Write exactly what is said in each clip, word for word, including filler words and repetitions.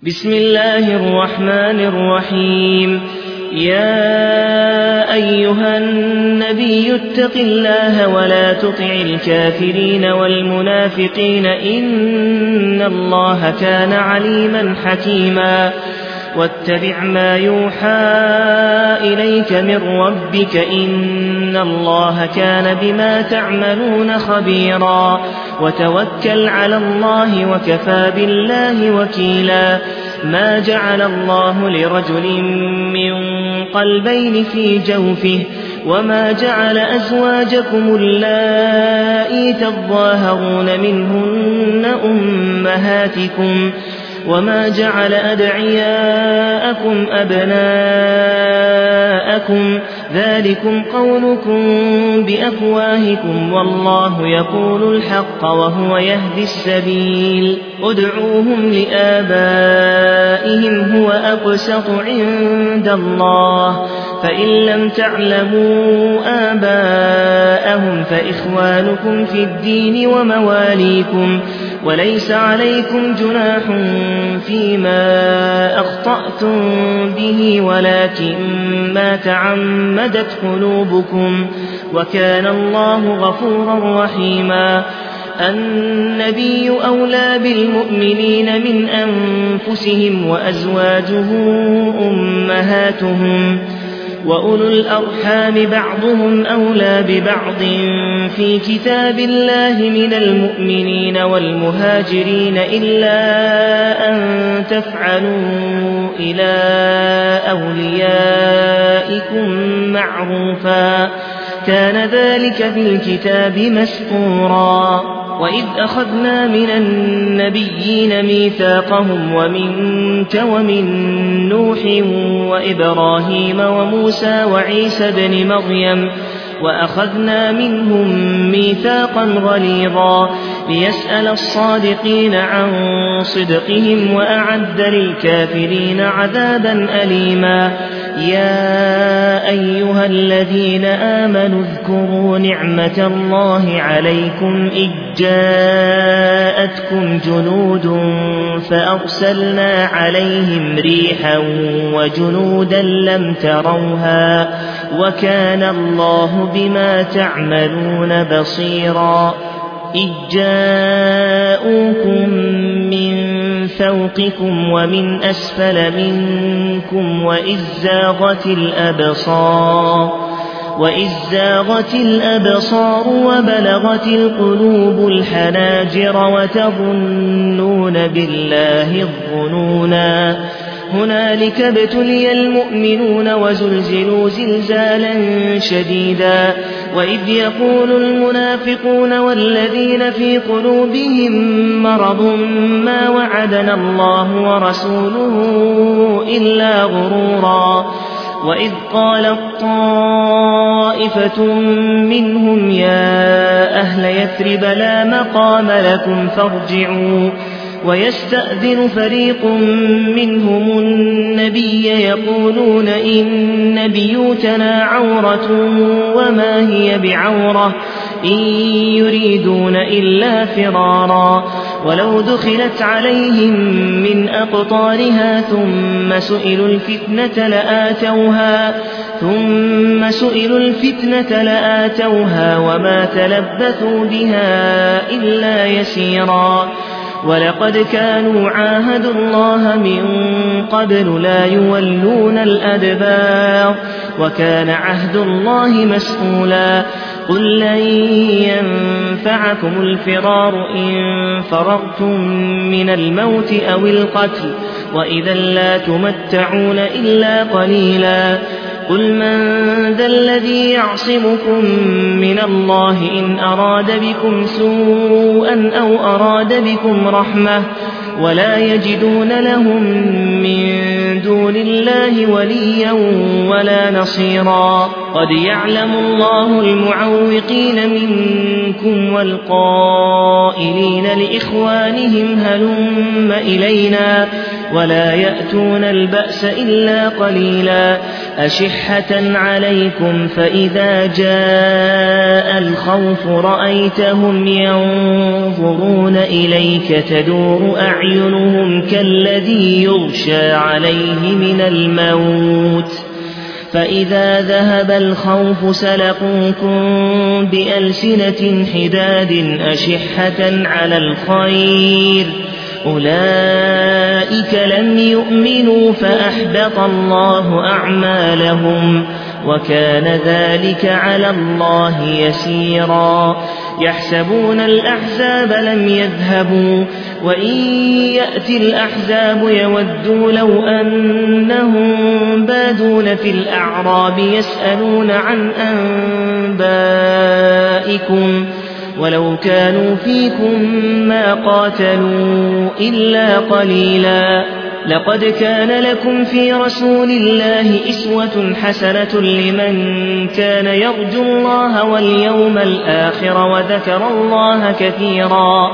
بسم الله الرحمن الرحيم. يا أيها النبي اتق الله ولا تطع الكافرين والمنافقين إن الله كان عليما حكيما. واتبع ما يوحى إليك من ربك إن الله كان بما تعملون خبيرا. وتوكل على الله وكفى بالله وكيلا. ما جعل الله لرجل من قلبين في جوفه وما جعل أزواجكم اللائي تظاهرون منهن أمهاتكم وما جعل أدعياءكم أبناءكم ذلكم قولكم بأفواهكم والله يقول الحق وهو يهدي السبيل. ادعوهم لآبائهم هو أقسط عند الله فإن لم تعلموا آباءهم فإخوانكم في الدين ومواليكم وليس عليكم جناح فيما أخطأتم به ولكن ما تعمدت قلوبكم وكان الله غفورا رحيما. النبي أولى بالمؤمنين من أنفسهم وأزواجه أمهاتهم وأولو الأرحام بعضهم أولى ببعض في كتاب الله من المؤمنين والمهاجرين إلا أن تفعلوا إلى أوليائكم معروفا كان ذلك في الكتاب مسطورا. وإذ أخذنا من النبيين ميثاقهم ومنك ومن نوح وإبراهيم وموسى وعيسى بن مريم وأخذنا منهم ميثاقا غليظا ليسأل الصادقين عن صدقهم وأعد للكافرين عذابا أليما. يا أيها الذين آمنوا اذكروا نعمة الله عليكم إذ جاءتكم جنود فأرسلنا عليهم ريحا وجنودا لم تروها وكان الله بما تعملون بصيرا. إذ جاءوكم من فوقكم ومن أسفل منكم وإذ زاغت الأبصار وإذ زاغت الأبصار وبلغت القلوب الحناجر وتظنون بالله الظنونا. هنالك ابتلي المؤمنون وزلزلوا زلزالا شديدا. وإذ يقول المنافقون والذين في قلوبهم مرض ما وعدنا الله ورسوله إلا غرورا. وإذ قالت طائفة منهم يا أهل يثرب لا مقام لكم فارجعوا ويستأذن فريق منهم النبي يقولون إن بيوتنا عورة وما هي بعورة إن يريدون إلا فرارا. ولو دخلت عليهم من أقطارها ثم سئلوا الفتنة لآتوها ثم سئلوا الفتنة لآتوها وما تلبثوا بها إلا يسيرا. ولقد كانوا عاهدوا الله من قبل لا يولون الأدبار وكان عهد الله مسؤولا. قل لن ينفعكم الفرار إن فررتم من الموت أو القتل وإذا لا تمتعون إلا قليلا. قل من ذا الذي يعصمكم من الله إن أراد بكم سوءا أو أراد بكم رحمة ولا يجدون لهم من دون الله وليا ولا نصيرا. قد يعلم الله المعوقين منكم والقائلين لإخوانهم هلم إلينا ولا يأتون البأس إلا قليلا. أشحة عليكم فإذا جاء الخوف رأيتهم ينظرون إليك تدور أعينهم كالذي يغشى عليه من الموت فإذا ذهب الخوف سلقوكم بألسنة حداد أشحة على الخير أولئك لم يؤمنوا فأحبط الله أعمالهم وكان ذلك على الله يسيرا يحسبون الأحزاب لم يذهبوا وإن يأتي الأحزاب يودوا لو أنهم بادون في الأعراب يسألون عن أنبائكم ولو كانوا فيكم ما قاتلوا إلا قليلا لقد كان لكم في رسول الله أسوة حسنة لمن كان يرجو الله واليوم الآخر وذكر الله كثيرا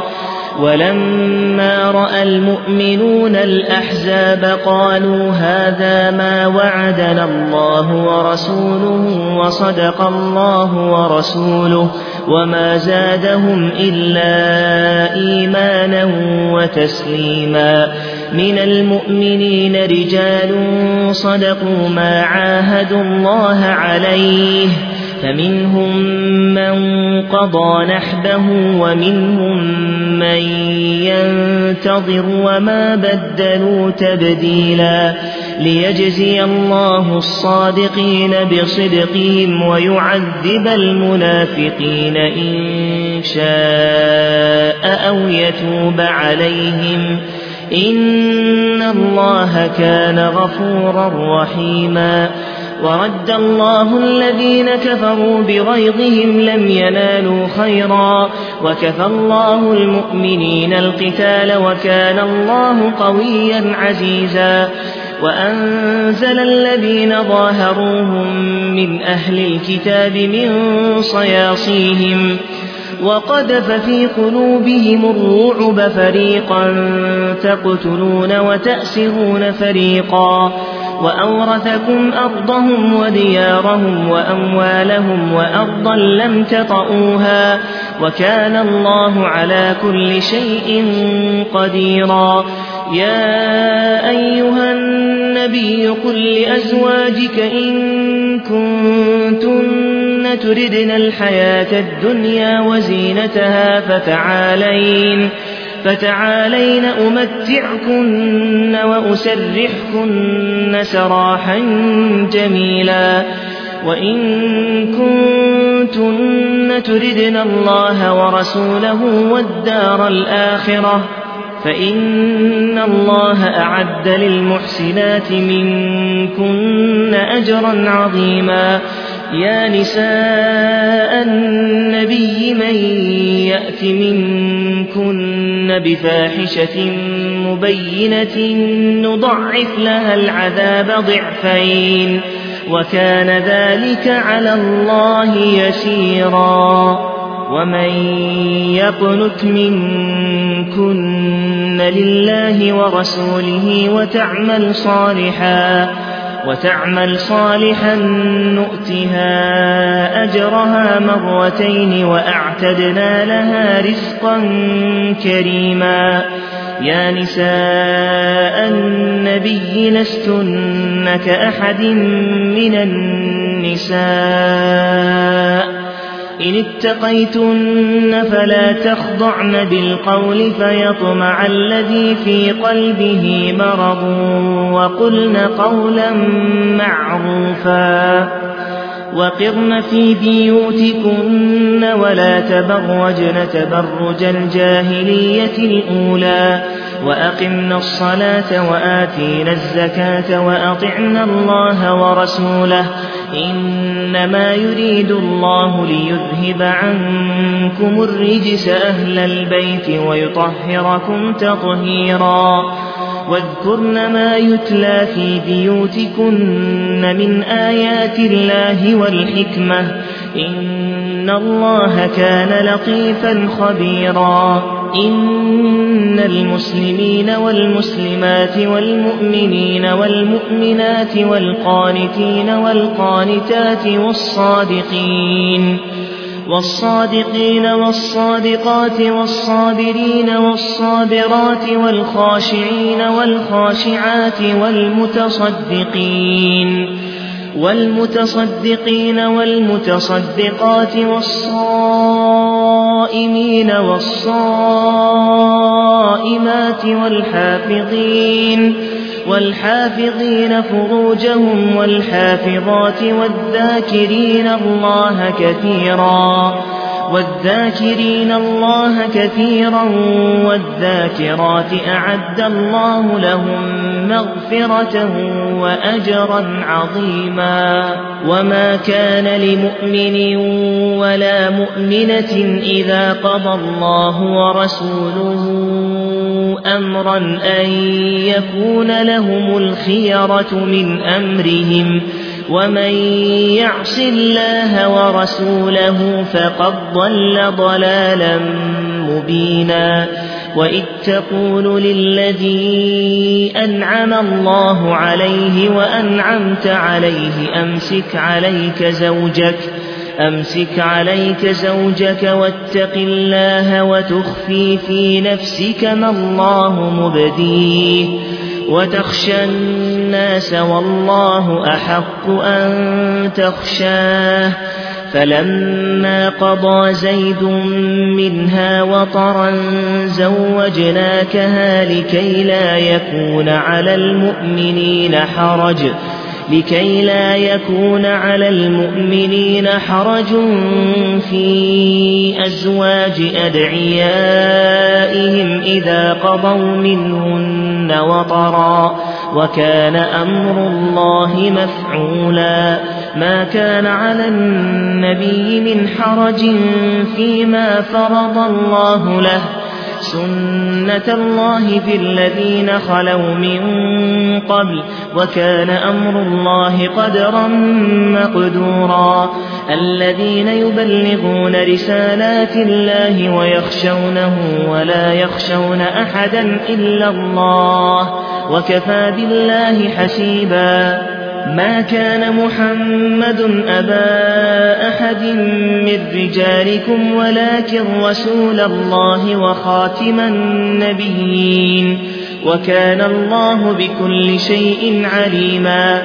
ولما رأى المؤمنون الأحزاب قالوا هذا ما وعدنا الله ورسوله وصدق الله ورسوله وما زادهم إلا إيمانا وتسليما من المؤمنين رجال صدقوا ما عاهدوا الله عليه فمنهم من قضى نحبه ومنهم من ينتظر وما بدلوا تبديلا ليجزي الله الصادقين بصدقهم ويعذب المنافقين إن شاء أو يتوب عليهم إن الله كان غفورا رحيما ورد الله الذين كفروا بغيظهم لم ينالوا خيرا وكفى الله المؤمنين القتال وكان الله قويا عزيزا وأنزل الذين ظاهروهم من أهل الكتاب من صياصيهم وقذف في قلوبهم الرعب فريقا تقتلون وتأسرون فريقا وأورثكم أرضهم وديارهم وأموالهم وأرضا لم تطئوها وكان الله على كل شيء قديرا يا أيها النبي قل لأزواجك إن كنتن تردن الحياة الدنيا وزينتها فتعالين فتعالين أمتعكن وأسرحكن سراحا جميلا وإن كنتن تردن الله ورسوله والدار الآخرة فإن الله أعد للمحسنات منكن أجرا عظيما يا نساء النبي من يأت منكن بفاحشة مبينة نضعف لها العذاب ضعفين وكان ذلك على الله يسيرا ومن يقنت منكن لله ورسوله وتعمل صالحا وتعمل صالحا نؤتها أجرها مرتين وأعتدنا لها رزقا كريما يا نساء النبي لستن كأحد من النساء إن اتقيتن فلا تخضعن بالقول فيطمع الذي في قلبه مرض وقلن قولا معروفا وقرن في بيوتكن ولا تبرجن تبرج الجاهلية الأولى وأقمنا الصلاة وآتينا الزكاة وأطعنا الله ورسوله إنما يريد الله ليذهب عنكم الرجس أهل البيت ويطهركم تطهيرا واذكرن ما يتلى في بيوتكن من آيات الله والحكمة إن الله كان لطيفا خبيرا إن المسلمين والمسلمات والمؤمنين والمؤمنات والقانتين والقانتات والصادقين والصادقين والصادقات والصابرين والصابرات والخاشعين والخاشعات والمتصدقين والمتصدقين والمتصدقات والصائمين والصائمات والحافظين والحافظين فروجهم والحافظات والذاكرين الله كثيرا والذاكرين الله كثيرا والذاكرات أعد الله لهم مغفرة وأجرا عظيما. وما كان لمؤمن ولا مؤمنة إذا قضى الله ورسوله أمرا أن يكون لهم الخيرة من أمرهم ومن يعص الله ورسوله فقد ضل ضلالا مبينا. وإذ تقول للذي أنعم الله عليه وأنعمت عليه أمسك عليك زوجك أمسك عليك زوجك واتق الله وتخفي في نفسك ما الله مبديه وتخشى الناس والله أحق أن تخشاه. فلما قضى زيد منها وطرا زوجناكها لكي لا يكون على المؤمنين حرج لكي لا يكون على المؤمنين حرج في أزواج أدعيائهم إذا قضوا منهن وطرا وكان أمر الله مفعولا. ما كان على النبي من حرج فيما فرض الله له سنة الله في الذين خلوا من قبل وكان أمر الله قدرا مقدورا. الذين يبلغون رسالات الله ويخشونه ولا يخشون أحدا إلا الله وكفى بالله حسيبا. ما كان محمد أبا أحد من رجالكم ولكن رسول الله وخاتم النبيين وكان الله بكل شيء عليما.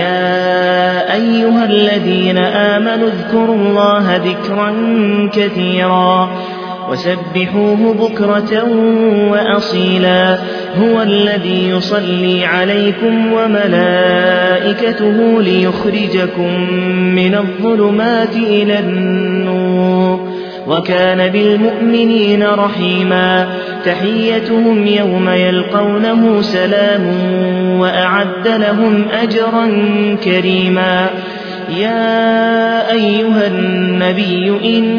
يا أيها الذين آمنوا اذكروا الله ذكرا كثيرا وسبحوه بكرة وأصيلا. هو الذي يصلي عليكم وملائكته ليخرجكم من الظلمات إلى النور وكان بالمؤمنين رحيما. تحيتهم يوم يلقونه سلام وأعد لهم أجرا كريما. يا أيها النبي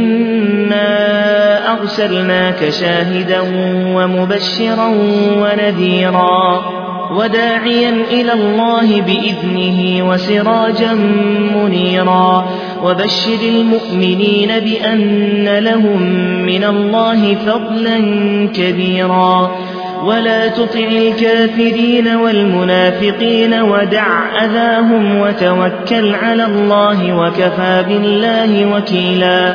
إنا أرسلناك شاهدا ومبشرا ونذيرا وداعيا إلى الله بإذنه وسراجا منيرا. وبشر المؤمنين بأن لهم من الله فضلا كبيرا. ولا تطع الكافرين والمنافقين ودع أذاهم وتوكل على الله وكفى بالله وكيلا.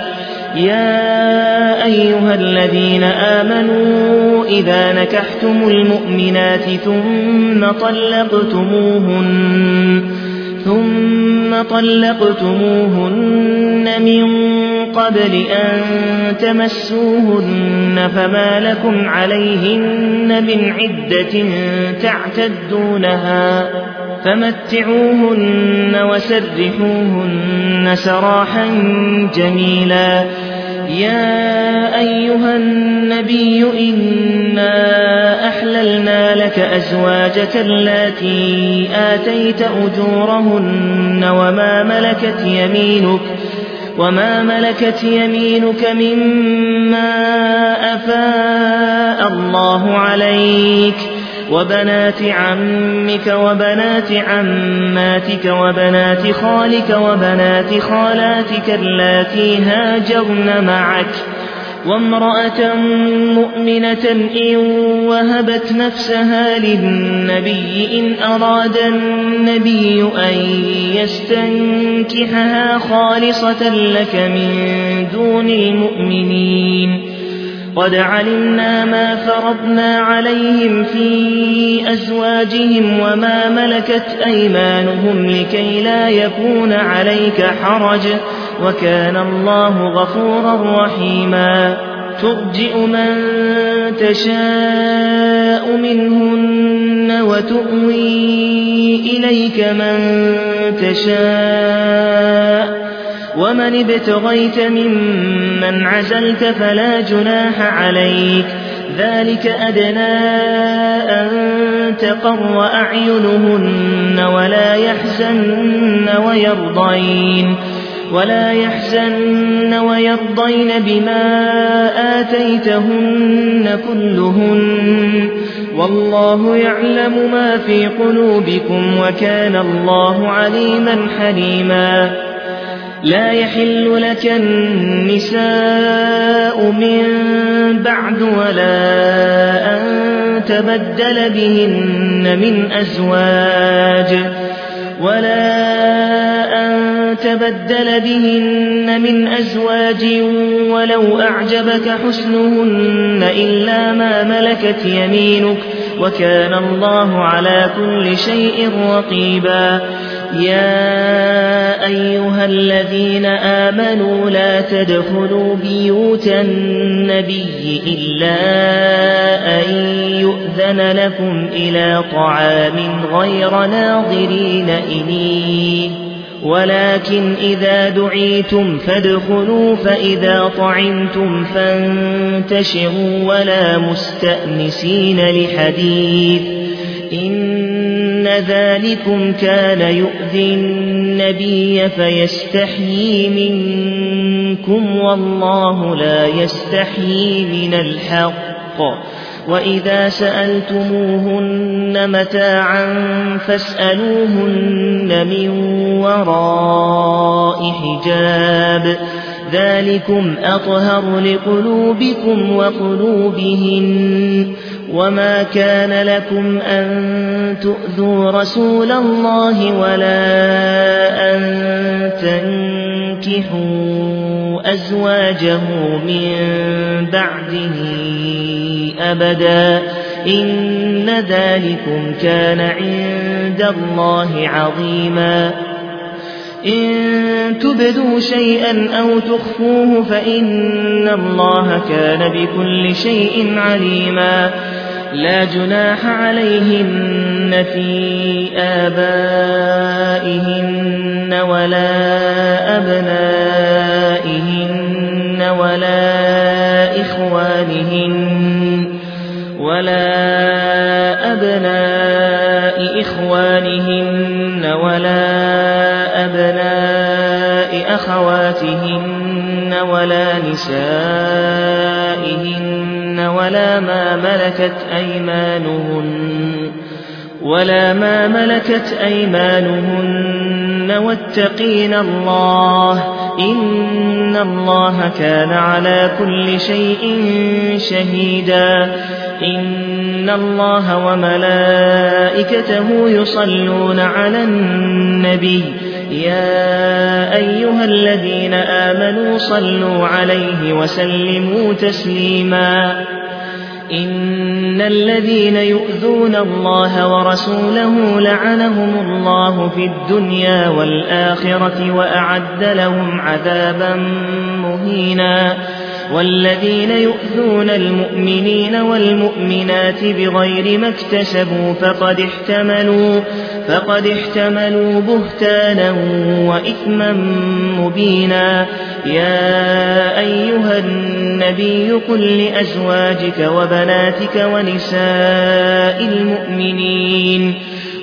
يا أيها الذين آمنوا إذا نكحتم المؤمنات ثم طلقتموهن ثم طلقتموهن من قبل أن تمسوهن فما لكم عليهن من عدة تعتدونها فمتعوهن وسرحوهن سراحا جميلا. يا أيها النبي إنا أحللنا لك أزواجك اللاتي آتيت أجورهن وما ملكت يمينك وما ملكت يمينك مما أفاء الله عليك وبنات عمك وبنات عماتك وبنات خالك وبنات خالاتك اللاتي هاجرن معك وامرأة مؤمنة إن وهبت نفسها للنبي إن أراد النبي أن يستنكحها خالصة لك من دون المؤمنين قد علمنا ما فرضنا عليهم في أزواجهم وما ملكت أيمانهم لكي لا يكون عليك حرج وكان الله غفورا رحيما ترجئ من تشاء منهن وتؤوي إليك من تشاء ومن ابتغيت ممن عزلت فلا جناح عليك ذلك أدنى أن تقر أعينهن ولا يحزن ويرضين ولا يحزن ويرضين بما آتيتهن كلهن والله يعلم ما في قلوبكم وكان الله عليما حليما لا يحل لك النساء من بعد ولا أن تبدل بهن من أزواج ولا أن تبدل بهن من أزواج ولو أعجبك حسنهن إلا ما ملكت يمينك وكان الله على كل شيء رقيبا يا أيها الذين آمنوا لا تدخلوا بيوت النبي إلا أن يؤذن لكم إلى طعام غير ناظرين إنيه ولكن إذا دعيتم فادخلوا فإذا طعمتم فانتشروا ولا مستأنسين لحديث إن ذلكم كان يؤذي النبي فيستحيي منكم والله لا يستحيي من الحق وإذا سألتموهن متاعا فاسألوهن من وراء حجاب ذلكم أطهر لقلوبكم وقلوبهن وما كان لكم أن تؤذوا رسول الله ولا أن تنكحوا أزواجه من بعده أبدا إن ذلكم كان عند الله عظيما إن تبدوا شيئا أو تخفوه فإن الله كان بكل شيء عليما لا جناح عليهن في آبائهن ولا أبنائهن ولا إخوانهن ولا أبناء إخوانهن ولا أبناء أخواتهن ولا نسائهن ولا ما ملكت أيمانهن ولا ما ملكت أيمانهن واتقين الله إن الله كان على كل شيء شهيدا إن الله وملائكته يصلون على النبي يا أيها الذين آمنوا صلوا عليه وسلموا تسليما إن الذين يؤذون الله ورسوله لعنهم الله في الدنيا والآخرة وأعد لهم عذابا مهينا والذين يؤذون المؤمنين والمؤمنات بغير ما اكتسبوا فقد احتملوا فقد احتملوا بهتانا وإثما مبينا يا أيها النبي قل لأزواجك وبناتك ونساء المؤمنين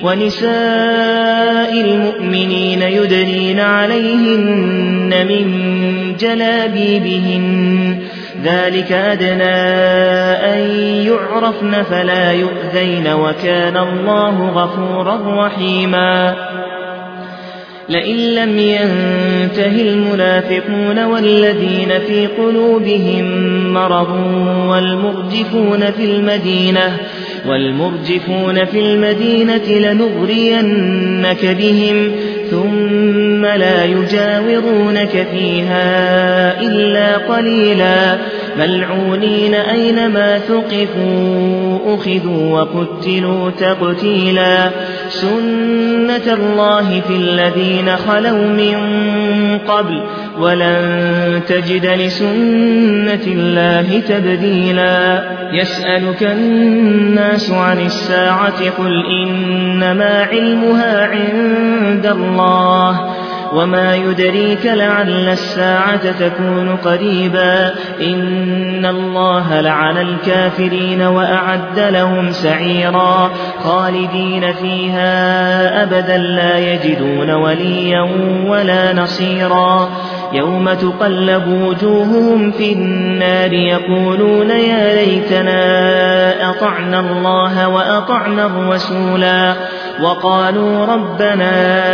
ونساء المؤمنين يدنين عليهن من جلابيبهن ذلك أدنى أن يعرفن فلا يؤذين وكان الله غفورا رحيما لئن لم ينته المنافقون والذين في قلوبهم مرض والمرجفون في المدينة والمرجفون في المدينة لنغرينك بهم ثم لا يجاورونك فيها إلا قليلا ملعونين أينما ثقفوا أخذوا وقتلوا تقتيلا سنة الله في الذين خلوا من قبل ولن تجد لسنة الله تبديلا يسألك الناس عن الساعة قل إنما علمها عند الله وما يدريك لعل الساعة تكون قريبا إن الله لعن الكافرين وأعد لهم سعيرا خالدين فيها أبدا لا يجدون وليا ولا نصيرا يوم تقلب وجوههم في النار يقولون يا ليتنا أطعنا الله وأطعنا الرسولا وقالوا ربنا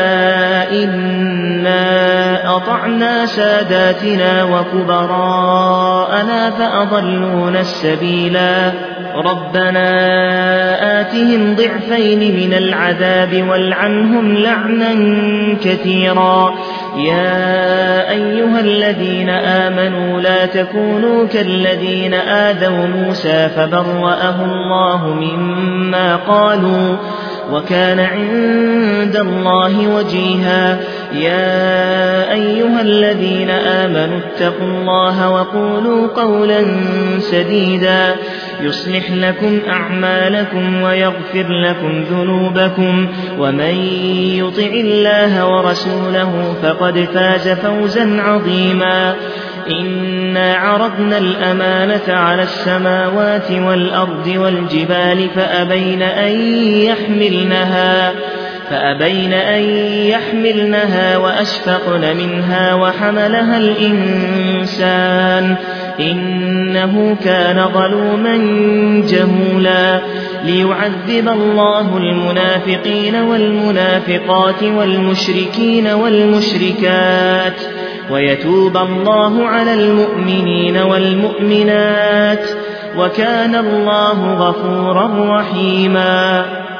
إنا أطعنا ساداتنا وكبراءنا فأضلونا السبيلا ربنا آتهم ضعفين من العذاب والعنهم لعنا كثيرا يا أيها الذين آمنوا لا تكونوا كالذين آذوا موسى فبرأه الله مما قالوا وكان عند الله وجيها يا أيها الذين آمنوا اتقوا الله وقولوا قولا سديدا يصلح لكم أعمالكم ويغفر لكم ذنوبكم ومن يطع الله ورسوله فقد فاز فوزا عظيما إنا عرضنا الأمانة على السماوات والأرض والجبال فأبين أن يحملنها فأبين أن يحملنها وأشفقن منها وحملها الإنسان إنه كان ظلوما جهولا ليعذب الله المنافقين والمنافقات والمشركين والمشركات ويتوب الله على المؤمنين والمؤمنات وكان الله غفورا رحيما